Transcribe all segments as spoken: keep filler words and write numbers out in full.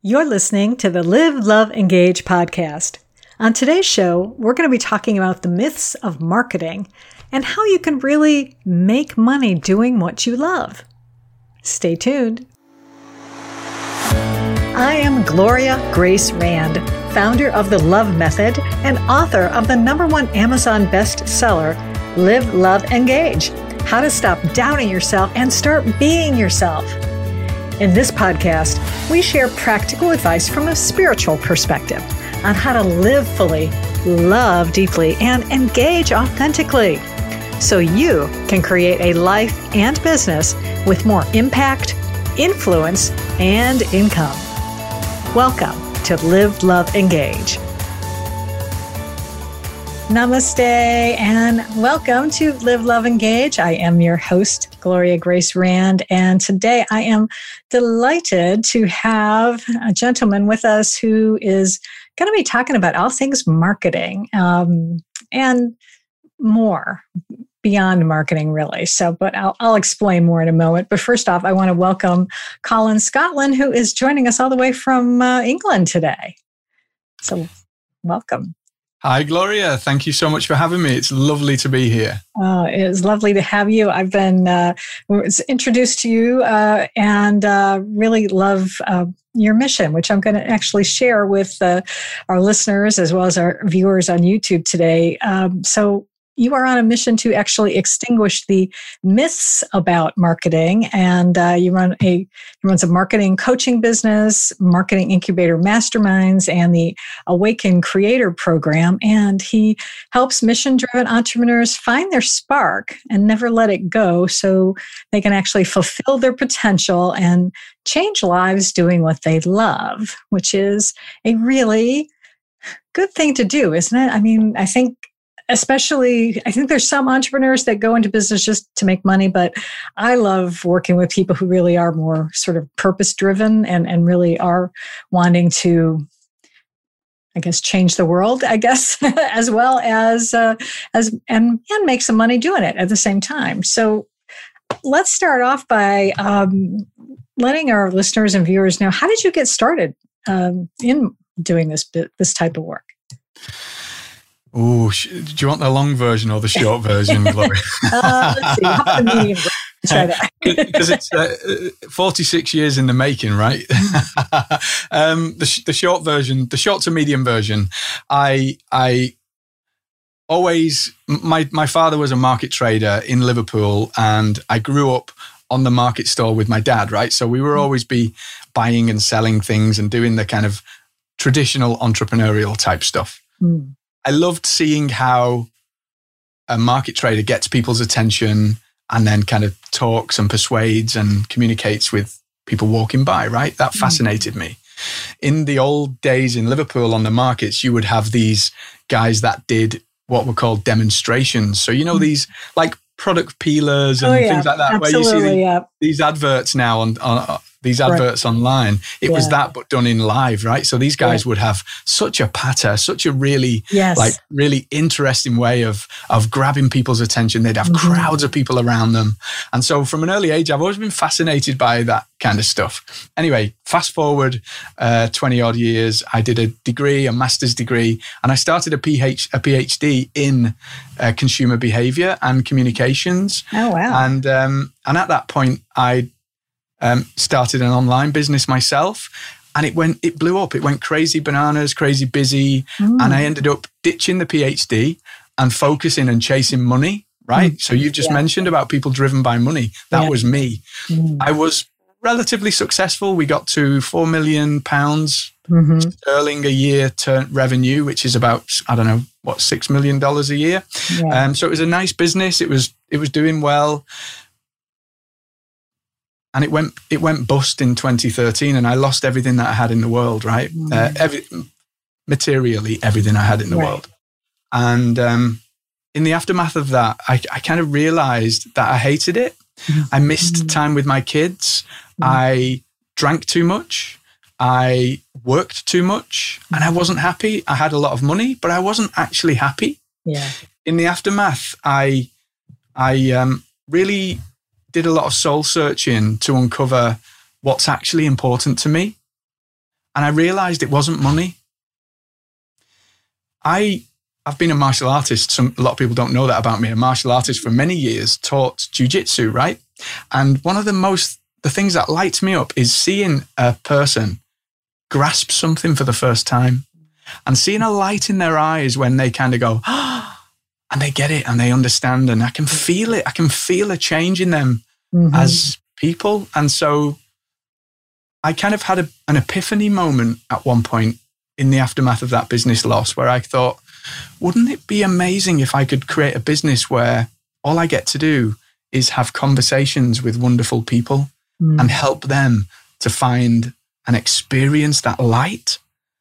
You're listening to the Live, Love, Engage podcast. On today's show, we're going to be talking about the myths of marketing and how you can really make money doing what you love. Stay tuned. I am Gloria Grace Rand, founder of The Love Method and author of the number one Amazon bestseller, Live, Love, Engage: How to Stop Doubting Yourself and Start Being Yourself. In this podcast, we share practical advice from a spiritual perspective on how to live fully, love deeply, and engage authentically so you can create a life and business with more impact, influence, and income. Welcome to Live, Love, Engage. Namaste and welcome to Live, Love, Engage. I am your host, Gloria Grace Rand, and today I am delighted to have a gentleman with us who is going to be talking about all things marketing um, and more beyond marketing, really. So, but I'll, I'll explain more in a moment. But first off, I want to welcome Colin Scotland, who is joining us all the way from uh, England today. So, welcome. Hi, Gloria. Thank you so much for having me. It's lovely to be here. Oh, it's lovely to have you. I've been uh, was introduced to you uh, and uh, really love uh, your mission, which I'm going to actually share with uh, our listeners as well as our viewers on YouTube today. Um, so you are on a mission to actually extinguish the myths about marketing, and uh, you run a you runs a marketing coaching business, marketing incubator masterminds, and the Awaken Creator program. And he helps mission-driven entrepreneurs find their spark and never let it go, so they can actually fulfill their potential and change lives doing what they love, which is a really good thing to do, isn't it? I mean, I think. Especially, I think there's some entrepreneurs that go into business just to make money, but I love working with people who really are more sort of purpose-driven and, and really are wanting to, I guess, change the world, I guess, as well as, uh, as and, and make some money doing it at the same time. So let's start off by um, letting our listeners and viewers know, how did you get started um, in doing this this type of work? Oh, do you want the long version or the short version, Gloria? uh, let's see. How about the medium? Try that. Because it's uh, forty-six years in the making, right? um, the, sh- the short version, the short to medium version. I I always my my father was a market trader in Liverpool, and I grew up on the market stall with my dad, right? So we were always be buying and selling things and doing the kind of traditional entrepreneurial type stuff. Mm. I loved seeing how a market trader gets people's attention and then kind of talks and persuades and communicates with people walking by, right? That fascinated mm. me. In the old days in Liverpool on the markets, you would have these guys that did what were called demonstrations. So, you know, mm. these like product peelers and oh, yeah. things like that, Absolutely, where you see the, yeah. these adverts now on, on these adverts right. online. It yeah. was that, but done in live, right? So these guys yeah. would have such a patter, such a really, yes. like, really interesting way of of grabbing people's attention. They'd have mm-hmm. crowds of people around them, and so from an early age, I've always been fascinated by that kind of stuff. Anyway, fast forward uh, twenty odd years, I did a degree, a master's degree, and I started a PhD, a PhD in uh, consumer behavior and communications. Oh wow! And um, and at that point, I. Um, started an online business myself, and it went, it blew up. It went crazy bananas, crazy busy. Mm. And I ended up ditching the PhD and focusing and chasing money, right? Mm. So you've just yeah. mentioned about people driven by money. That yeah. was me. Mm. I was relatively successful. We got to four million pounds mm-hmm. sterling a year turn revenue, which is about, I don't know, what, six million dollars a year. Yeah. Um, so it was a nice business. It was, it was doing well. And it went it went bust in twenty thirteen, and I lost everything that I had in the world, right? Mm. Uh, every, materially, everything I had in the right. world. And um, in the aftermath of that, I, I kind of realized that I hated it. Mm. I missed mm. time with my kids. Mm. I drank too much. I worked too much, and I wasn't happy. I had a lot of money, but I wasn't actually happy. Yeah. In the aftermath, I I um, really... did a lot of soul searching to uncover what's actually important to me. And I realized it wasn't money. I, I've been a martial artist. Some, a lot of people don't know that about me. A martial artist for many years, taught jiu-jitsu, right? And one of the most, the things that lights me up is seeing a person grasp something for the first time and seeing a light in their eyes when they kind of go, ah, and they get it and they understand. And I can feel it. I can feel a change in them mm-hmm. as people. And so I kind of had a, an epiphany moment at one point in the aftermath of that business loss where I thought, wouldn't it be amazing if I could create a business where all I get to do is have conversations with wonderful people mm. and help them to find and experience that light?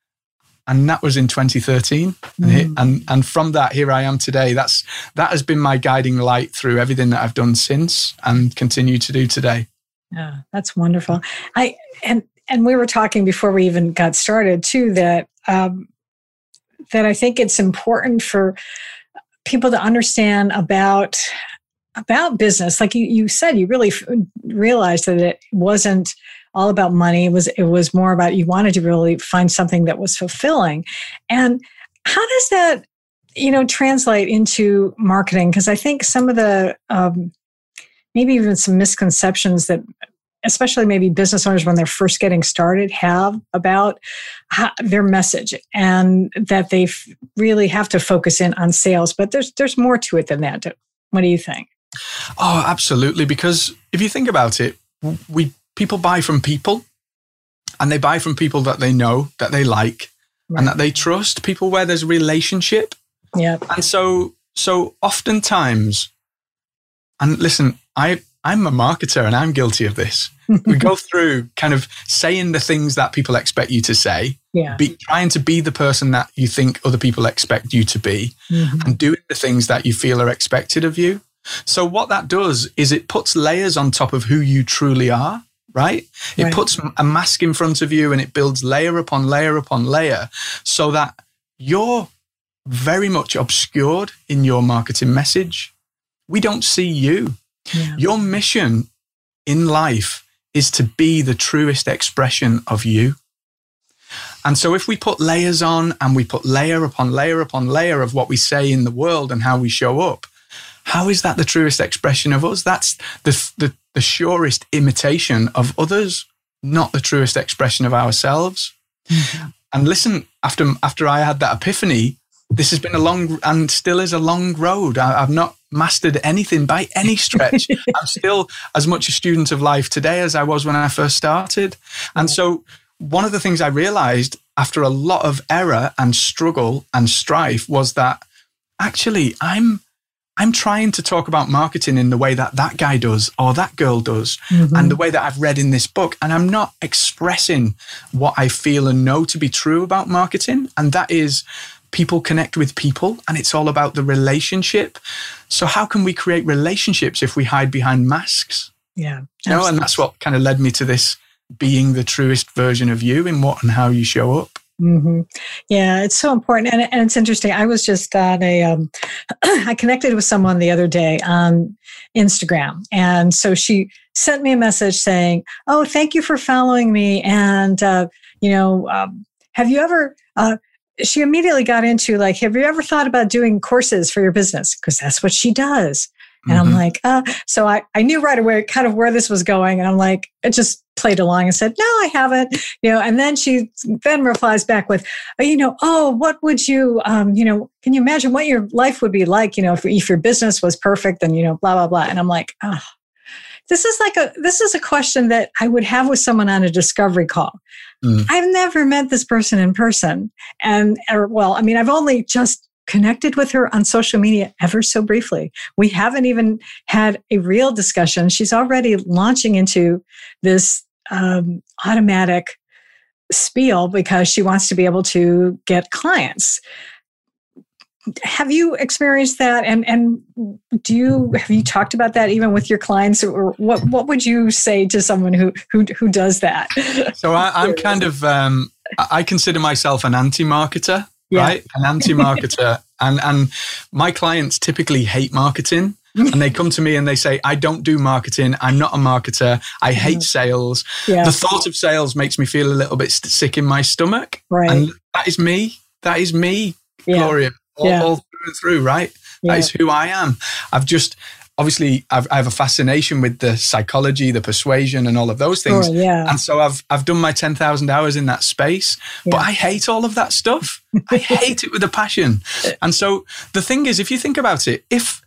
And that was in twenty thirteen. Mm. And, and and from that, here I am today. That's that has been my guiding light through everything that I've done since and continue to do today. Yeah, that's wonderful. I and and we were talking before we even got started too that um, that I think it's important for people to understand about about business. Like you, you said, you really f- realized that it wasn't all about money. It was it was more about you wanted to really find something that was fulfilling. And how does that, you know, translate into marketing? Because I think some of the um, maybe even some misconceptions that especially maybe business owners when they're first getting started have about how, their message, and that they f- really have to focus in on sales. But there's there's more to it than that. What do you think? Oh, absolutely. Because if you think about it, we people buy from people, and they buy from people that they know, that they like, right. and that they trust. People where there's a relationship. Yeah. And so so oftentimes, and listen, I I'm a marketer and I'm guilty of this. We go through kind of saying the things that people expect you to say, yeah. be, trying to be the person that you think other people expect you to be, mm-hmm. and doing the things that you feel are expected of you. So what that does is it puts layers on top of who you truly are, right? It right. puts a mask in front of you and it builds layer upon layer upon layer so that you're very much obscured in your marketing message. We don't see you. Yeah. Your mission in life is to be the truest expression of you. And so if we put layers on and we put layer upon layer upon layer of what we say in the world and how we show up, how is that the truest expression of us? That's the, the, the surest imitation of others, not the truest expression of ourselves. Mm-hmm. And listen, after, after I had that epiphany, this has been a long and still is a long road. I, I've not mastered anything by any stretch. I'm still as much a student of life today as I was when I first started. And so one of the things I realized after a lot of error and struggle and strife was that actually I'm I'm trying to talk about marketing in the way that that guy does or that girl does, mm-hmm. and the way that I've read in this book. And I'm not expressing what I feel and know to be true about marketing. And that is people connect with people, and it's all about the relationship. So how can we create relationships if we hide behind masks? Yeah. You know, and that's what kind of led me to this being the truest version of you in what and how you show up. Mm-hmm. Yeah, it's so important. And, and it's interesting. I was just on a, um, I connected with someone the other day on Instagram. And so she sent me a message saying, oh, thank you for following me. And, uh, you know, um, have you ever, uh, she immediately got into like, have you ever thought about doing courses for your business? Because that's what she does. And mm-hmm. I'm like, uh, so I, I knew right away kind of where this was going. And I'm like, it just played along and said, no, I haven't, you know, and then she then replies back with, oh, you know, oh, what would you, um, you know, can you imagine what your life would be like, you know, if, if your business was perfect and, you know, blah, blah, blah. And I'm like, oh, this is like a, this is a question that I would have with someone on a discovery call. Mm. I've never met this person in person. And, or, well, I mean, I've only just connected with her on social media ever so briefly. We haven't even had a real discussion. She's already launching into this um, automatic spiel because she wants to be able to get clients. Have you experienced that? And and do you have you talked about that even with your clients? Or what what would you say to someone who who who does that? So I, I'm kind of um, I consider myself an anti-marketer. Yeah. Right? An anti-marketer. and and my clients typically hate marketing and they come to me and they say, I don't do marketing. I'm not a marketer. I hate sales. Yeah. The thought of sales makes me feel a little bit sick in my stomach. Right. And that is me. That is me, yeah. Gloria, all, yeah. all through and through, right? Yeah. That is who I am. I've just, obviously, I've, I have a fascination with the psychology, the persuasion, and all of those things. Sure, yeah. And so I've I've done my ten thousand hours in that space, yeah. but I hate all of that stuff. I hate it with a passion. And so the thing is, if you think about it, if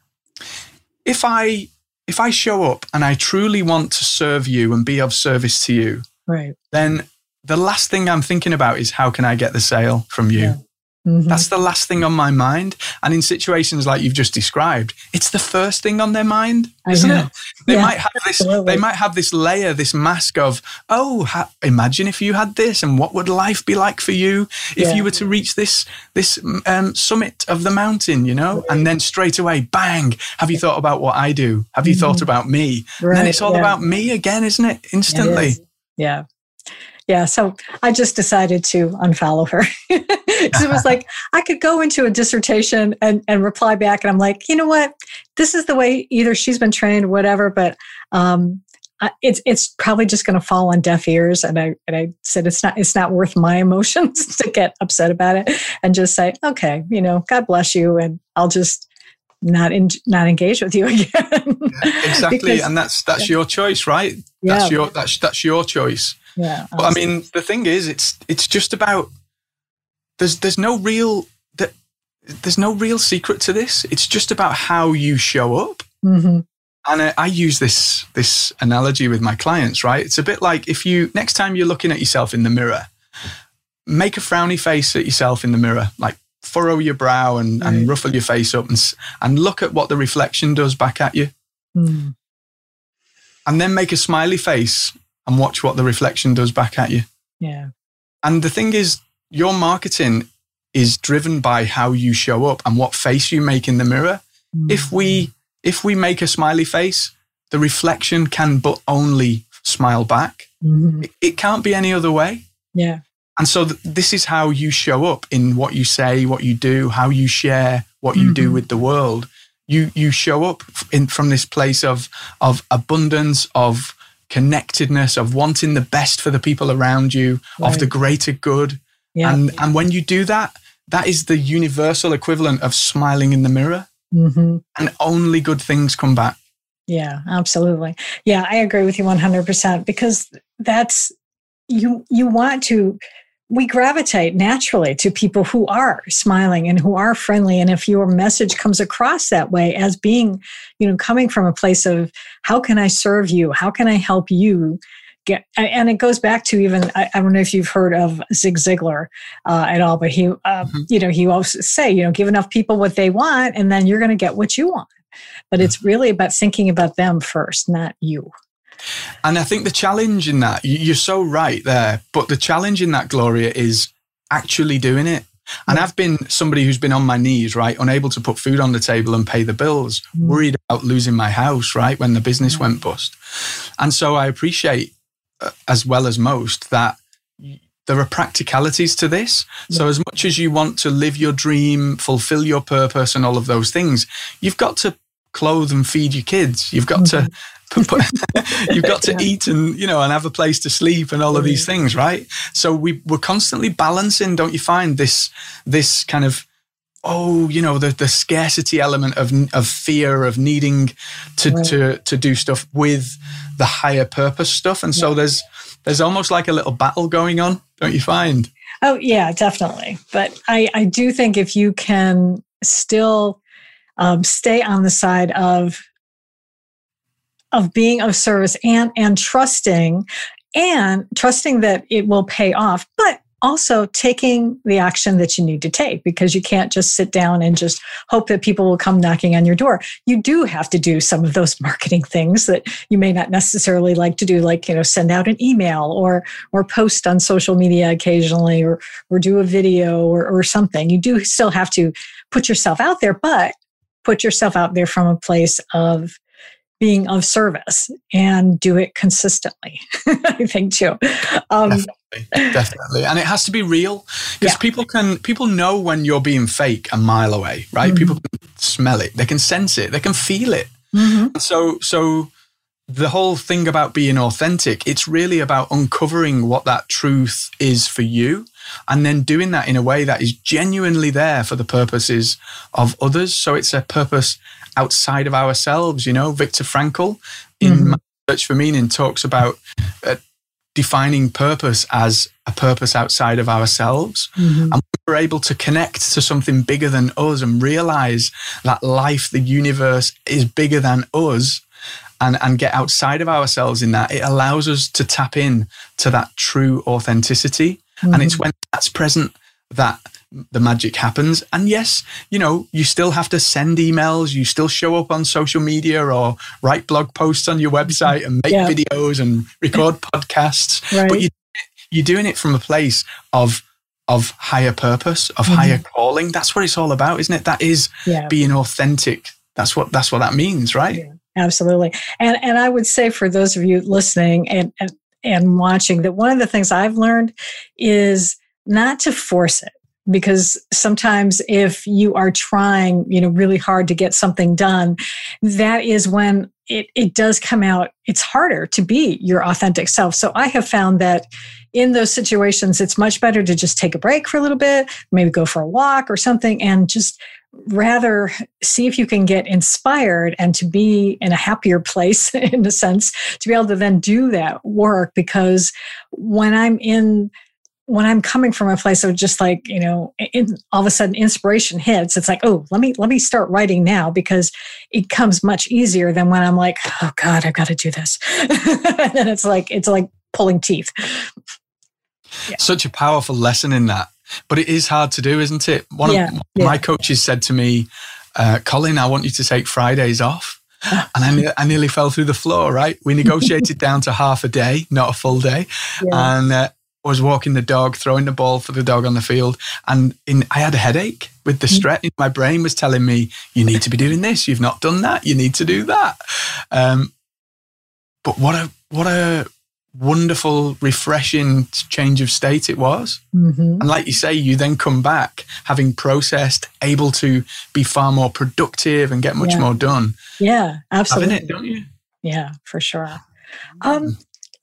if I if I show up and I truly want to serve you and be of service to you, right, then the last thing I'm thinking about is how can I get the sale from you? Yeah. Mm-hmm. That's the last thing on my mind. And in situations like you've just described, it's the first thing on their mind, isn't it? They yeah, might have this. Absolutely. They might have this layer, this mask of, oh, ha- imagine if you had this, and what would life be like for you if yeah. you were to reach this this um, summit of the mountain, you know? Right. And then straight away, bang! Have you thought about what I do? Have you mm-hmm. thought about me? Right. And then it's all yeah. about me again, isn't it? Instantly. It is. Yeah. Yeah, so I just decided to unfollow her because it was like I could go into a dissertation and, and reply back, and I'm like, you know what, this is the way either she's been trained or whatever, but um, I, it's it's probably just going to fall on deaf ears. And I and I said it's not it's not worth my emotions to get upset about it, and just say, okay, you know, God bless you, and I'll just not in, not engage with you again. Yeah, exactly, because, and that's that's yeah. your choice, right? Yeah. That's your that's that's your choice. Yeah, but I mean, the thing is, it's it's just about there's there's no real that there's no real secret to this. It's just about how you show up. Mm-hmm. And I, I use this this analogy with my clients. Right, it's a bit like if you next time you're looking at yourself in the mirror, make a frowny face at yourself in the mirror, like furrow your brow and, right. and ruffle your face up, and and look at what the reflection does back at you, mm. and then make a smiley face. And watch what the reflection does back at you. Yeah. And the thing is, your marketing is driven by how you show up and what face you make in the mirror. Mm-hmm. If we if we make a smiley face, the reflection can but only smile back. Mm-hmm. It, it can't be any other way. Yeah. And so th- this is how you show up in what you say, what you do, how you share what you mm-hmm. do with the world. You you show up in from this place of of abundance, of connectedness, of wanting the best for the people around you, right. of the greater good. Yeah. And and when you do that, that is the universal equivalent of smiling in the mirror. Mm-hmm. And only good things come back. Yeah, absolutely. Yeah, I agree with you one hundred percent because that's, you you want to, we gravitate naturally to people who are smiling and who are friendly. And if your message comes across that way as being, you know, coming from a place of how can I serve you? How can I help you get, and it goes back to even, I, I don't know if you've heard of Zig Ziglar uh, at all, but he, uh, mm-hmm. you know, he always say, you know, give enough people what they want and then you're going to get what you want. But it's really about thinking about them first, not you. And I think the challenge in that, you're so right there, but the challenge in that, Gloria, is actually doing it. And yeah. I've been somebody who's been on my knees, right, unable to put food on the table and pay the bills, mm. worried about losing my house, right, when the business yeah. went bust. And so I appreciate, uh, as well as most, that there are practicalities to this. Yeah. So as much as you want to live your dream, fulfill your purpose and all of those things, you've got to clothe and feed your kids. You've got mm-hmm. to you've got to yeah. eat and, you know, and have a place to sleep and all of these things, right? So we, we're constantly balancing, don't you find, this this kind of, oh, you know, the, the scarcity element of of fear, of needing to, right. to, to do stuff with the higher purpose stuff. And so yeah. there's there's almost like a little battle going on, don't you find? Oh, yeah, definitely. But I, I do think if you can still um, stay on the side of of being of service and and trusting and trusting that it will pay off, but also taking the action that you need to take, because you can't just sit down and just hope that people will come knocking on your door. You do have to do some of those marketing things that you may not necessarily like to do, like, you know, send out an email or or post on social media occasionally, or or do a video or, or something. You do still have to put yourself out there, but put yourself out there from a place of being of service and do it consistently, I think too. Um, definitely, definitely. And it has to be real, because yeah. people can, people know when you're being fake a mile away, right? Mm-hmm. People can smell it. They can sense it. They can feel it. Mm-hmm. So, so the whole thing about being authentic, it's really about uncovering what that truth is for you, and then doing that in a way that is genuinely there for the purposes of others. So it's a purpose outside of ourselves. You know, Viktor Frankl in mm-hmm. Search for Meaning talks about uh, defining purpose as a purpose outside of ourselves. Mm-hmm. And we're able to connect to something bigger than us and realize that life, the universe, is bigger than us, and, and get outside of ourselves in that. It allows us to tap in to that true authenticity. Mm-hmm. And it's when that's present that the magic happens. And yes, you know, you still have to send emails, you still show up on social media or write blog posts on your website and make yeah. videos and record podcasts. Right. But you, you're doing it from a place of of higher purpose, of mm-hmm. higher calling. That's what it's all about, isn't it? That is yeah. being authentic. That's what that's what that means, right? Yeah, absolutely. And and I would say for those of you listening and, and and watching, that one of the things I've learned is not to force it. Because sometimes if you are trying, you know, really hard to get something done, that is when it, it does come out, it's harder to be your authentic self. So I have found that in those situations, it's much better to just take a break for a little bit, maybe go for a walk or something, and just rather see if you can get inspired and to be in a happier place, in a sense, to be able to then do that work. Because when I'm in when I'm coming from a place of just like, you know, in, all of a sudden inspiration hits, it's like, oh, let me, let me start writing now, because it comes much easier than when I'm like, oh God, I've got to do this. And then it's like, it's like pulling teeth. Yeah. Such a powerful lesson in that, but it is hard to do, isn't it? One yeah. of yeah. my coaches said to me, uh, Colin, I want you to take Fridays off. And I, ne- I nearly fell through the floor, right? We negotiated down to half a day, not a full day. Yeah. And, uh, was walking the dog, throwing the ball for the dog on the field. And in, I had a headache with the stress. My brain was telling me, you need to be doing this. You've not done that. You need to do that. Um, but what a, what a wonderful, refreshing change of state it was. Mm-hmm. And like you say, you then come back having processed, able to be far more productive and get much yeah. more done. Yeah, absolutely. Having it, don't you? Yeah, for sure. Um,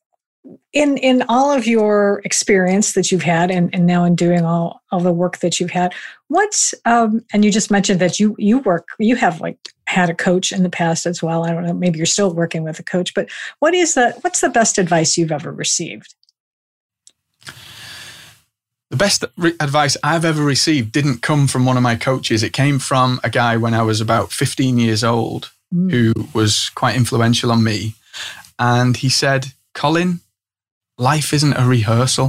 In in all of your experience that you've had, and, and now in doing all, all the work that you've had, what's um, and you just mentioned that you you work, you have like had a coach in the past as well. I don't know, maybe you're still working with a coach, but what is the what's the best advice you've ever received? The best re- advice I've ever received didn't come from one of my coaches. It came from a guy when I was about fifteen years old, mm. who was quite influential on me, and he said, Colin, life isn't a rehearsal.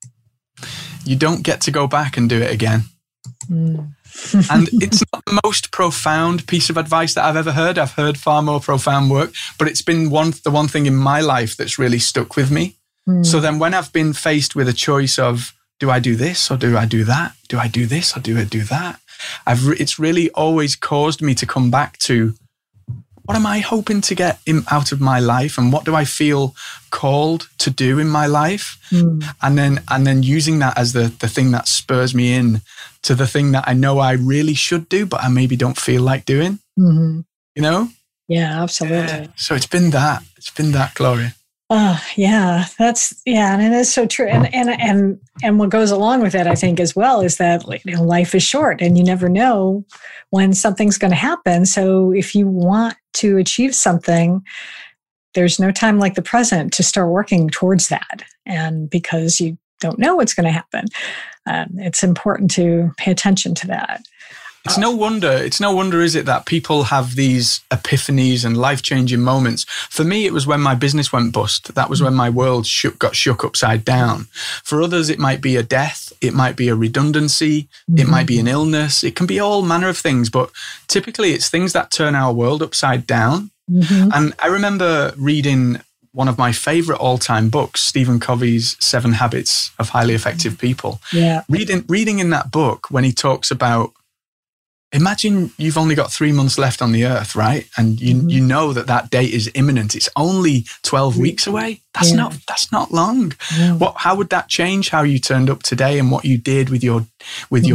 You don't get to go back and do it again. Mm. And it's not the most profound piece of advice that I've ever heard. I've heard far more profound work, but it's been one the one thing in my life that's really stuck with me. Mm. So then when I've been faced with a choice of, do I do this or do I do that? Do I do this or do I do that? I've re- it's really always caused me to come back to, what am I hoping to get in, out of my life, and what do I feel called to do in my life? Mm. And then and then using that as the, the thing that spurs me in to the thing that I know I really should do, but I maybe don't feel like doing. Mm-hmm. You know? Yeah, absolutely. Yeah. So it's been that. It's been that, Gloria. Oh, yeah, that's, yeah. And it is so true. And, and, and, and what goes along with that, I think, as well, is that, you know, life is short and you never know when something's going to happen. So if you want to achieve something, there's no time like the present to start working towards that. And because you don't know what's going to happen, um, it's important to pay attention to that. It's no wonder, it's no wonder, is it, that people have these epiphanies and life-changing moments. For me, it was when my business went bust. That was when my world shook, got shook upside down. For others, it might be a death. It might be a redundancy. Mm-hmm. It might be an illness. It can be all manner of things. But typically, it's things that turn our world upside down. Mm-hmm. And I remember reading one of my favorite all-time books, Stephen Covey's Seven Habits of Highly Effective People. Yeah. Reading, reading in that book when he talks about, imagine you've only got three months left on the earth, right? And you mm-hmm. you know that that date is imminent. It's only twelve weeks away. That's yeah. not that's not long. Yeah. What? How would that change how you turned up today and what you did with your with mm-hmm. your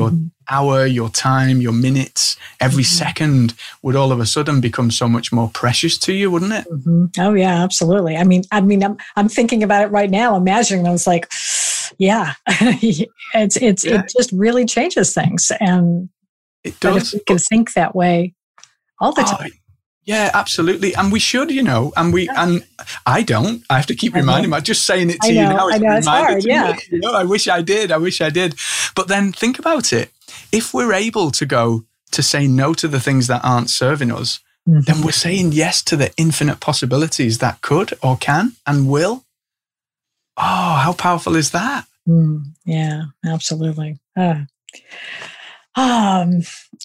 hour, your time, your minutes, every mm-hmm. second would all of a sudden become so much more precious to you, wouldn't it? Mm-hmm. Oh yeah, absolutely. I mean, I mean, I'm I'm thinking about it right now, imagining. I was like, yeah, it's it's yeah. it just really changes things, and it does. If we can think that way all the time. Oh, yeah, absolutely. And we should, you know, and we, yeah. and I don't, I have to keep reminding myself, just saying it to I know, you now. I know, it's hard, yeah. Me, you know, I wish I did, I wish I did. But then think about it. If we're able to go to say no to the things that aren't serving us, mm-hmm. then we're saying yes to the infinite possibilities that could or can and will. Oh, how powerful is that? Mm, yeah, absolutely. Uh, um, I'm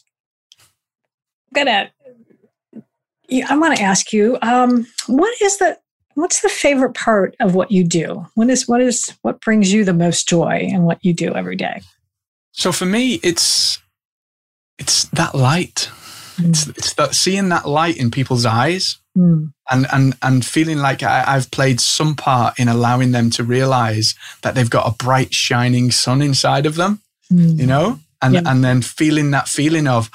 gonna, I want to ask you, um, what is the, what's the favorite part of what you do? What is, what is, what brings you the most joy in what you do every day? So for me, it's, it's that light. Mm. It's, it's that seeing that light in people's eyes mm. and, and, and feeling like I, I've played some part in allowing them to realize that they've got a bright, shining sun inside of them, mm. you know, and, yeah. and then feeling that feeling of,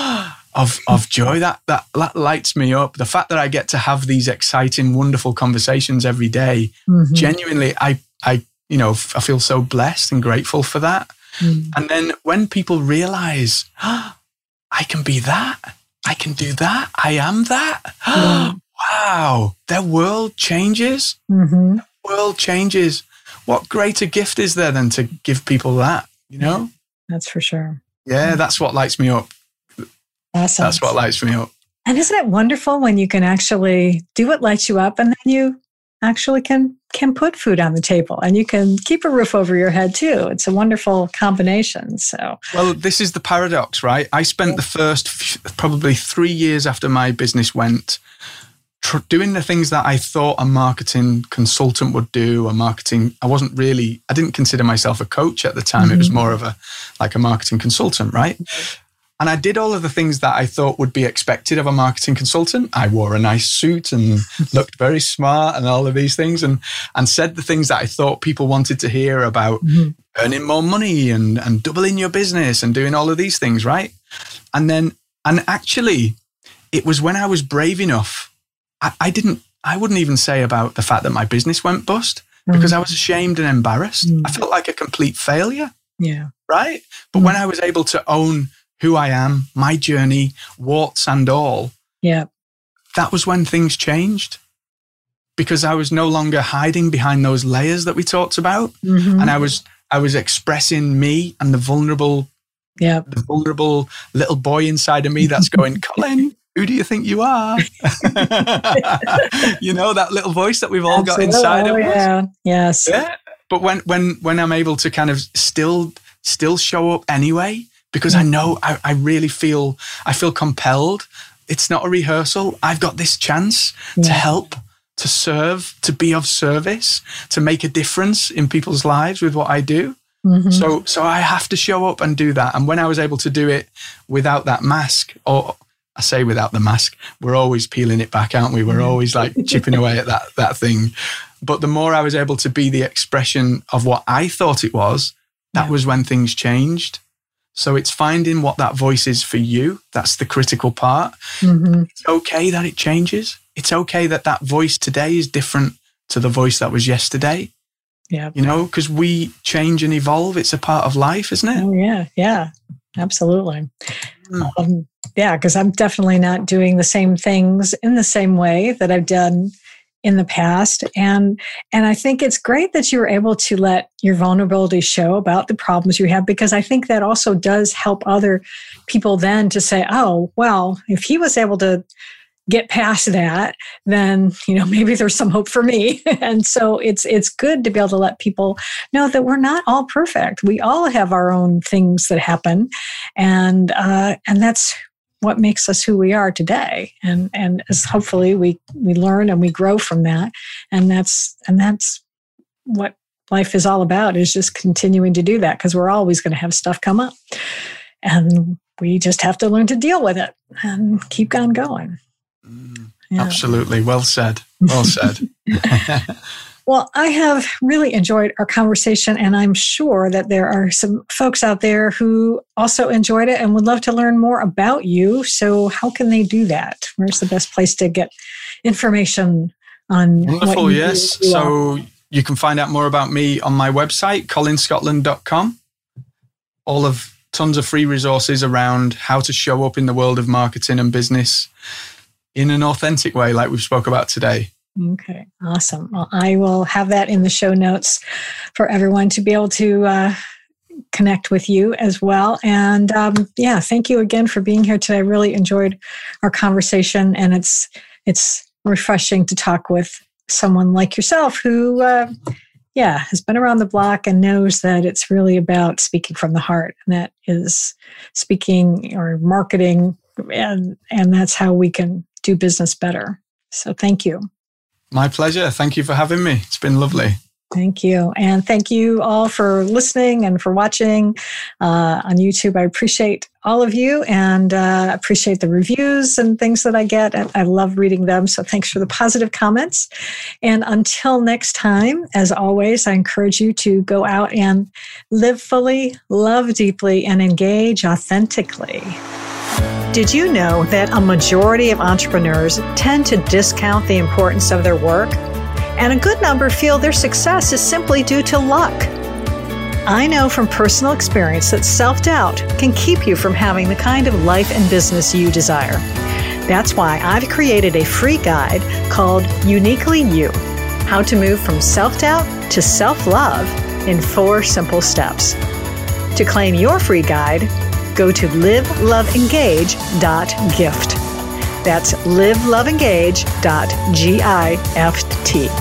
of of joy that, that that lights me up. The fact that I get to have these exciting, wonderful conversations every day, mm-hmm. genuinely, I I you know I feel so blessed and grateful for that. Mm. And then when people realize, oh, I can be that, I can do that, I am that. Mm. Wow, their world changes. Mm-hmm. Their world changes. What greater gift is there than to give people that? You know, that's for sure. Yeah, that's what lights me up. Awesome. That's what lights me up. And isn't it wonderful when you can actually do what lights you up, and then you actually can can put food on the table, and you can keep a roof over your head too. It's a wonderful combination. So, well, this is the paradox, right? I spent yeah. the first f- probably three years after my business went tr- doing the things that I thought a marketing consultant would do. A marketing, I wasn't really, I didn't consider myself a coach at the time. Mm-hmm. It was more of a like a marketing consultant, right? Mm-hmm. And I did all of the things that I thought would be expected of a marketing consultant. I wore a nice suit and looked very smart and all of these things, and and said the things that I thought people wanted to hear about mm-hmm. earning more money and, and doubling your business and doing all of these things, right? And then, and actually, it was when I was brave enough, I, I didn't, I wouldn't even say about the fact that my business went bust mm-hmm. because I was ashamed and embarrassed. Mm-hmm. I felt like a complete failure. Yeah. Right? But mm-hmm. when I was able to own who I am, my journey, warts and all. Yeah. That was when things changed, because I was no longer hiding behind those layers that we talked about. Mm-hmm. And I was, I was expressing me and the vulnerable, yeah, the vulnerable little boy inside of me that's going, Colin, who do you think you are? You know, that little voice that we've all Absolutely. got inside oh, of us. Yeah. Yes. Yeah. But when, when, when I'm able to kind of still, still show up anyway, because I know I, I really feel, I feel compelled. It's not a rehearsal. I've got this chance yeah. to help, to serve, to be of service, to make a difference in people's lives with what I do. Mm-hmm. So, so I have to show up and do that. And when I was able to do it without that mask, or I say without the mask, we're always peeling it back, aren't we? We're always like chipping away at that, that thing. But the more I was able to be the expression of what I thought it was, that yeah. was when things changed. So it's finding what that voice is for you. That's the critical part. Mm-hmm. It's okay that it changes. It's okay that that voice today is different to the voice that was yesterday. Yeah. You know, because we change and evolve. It's a part of life, isn't it? Oh, yeah. Yeah, absolutely. Mm. Um, yeah, because I'm definitely not doing the same things in the same way that I've done in the past. And and I think it's great that you're able to let your vulnerability show about the problems you have, because I think that also does help other people then to say, oh, well, if he was able to get past that, then, you know, maybe there's some hope for me. And so it's it's good to be able to let people know that we're not all perfect. We all have our own things that happen. And uh, and that's what makes us who we are today. And and as hopefully we we learn and we grow from that. And that's and that's what life is all about, is just continuing to do that, because we're always going to have stuff come up. And we just have to learn to deal with it and keep on going. Mm, yeah. Absolutely. Well said. Well said. Well, I have really enjoyed our conversation, and I'm sure that there are some folks out there who also enjoyed it and would love to learn more about you. So how can they do that? Where's the best place to get information on Wonderful, what you yes. do? So you can find out more about me on my website, colin scotland dot com. All of tons of free resources around how to show up in the world of marketing and business in an authentic way, like we've spoke about today. Okay, awesome. Well, I will have that in the show notes for everyone to be able to uh, connect with you as well. And um, yeah, thank you again for being here today. I really enjoyed our conversation, and it's it's refreshing to talk with someone like yourself who, uh, yeah, has been around the block and knows that it's really about speaking from the heart, and that is speaking or marketing, and and that's how we can do business better. So thank you. My pleasure. Thank you for having me. It's been lovely. Thank you. And thank you all for listening and for watching uh, on YouTube. I appreciate all of you and uh, appreciate the reviews and things that I get. I, I love reading them. So thanks for the positive comments. And until next time, as always, I encourage you to go out and live fully, love deeply, and engage authentically. Did you know that a majority of entrepreneurs tend to discount the importance of their work? And a good number feel their success is simply due to luck. I know from personal experience that self-doubt can keep you from having the kind of life and business you desire. That's why I've created a free guide called Uniquely You: How to Move from Self-Doubt to Self-Love in Four Simple Steps. To claim your free guide, go to live love engage dot gift. That's live love engage dot gift.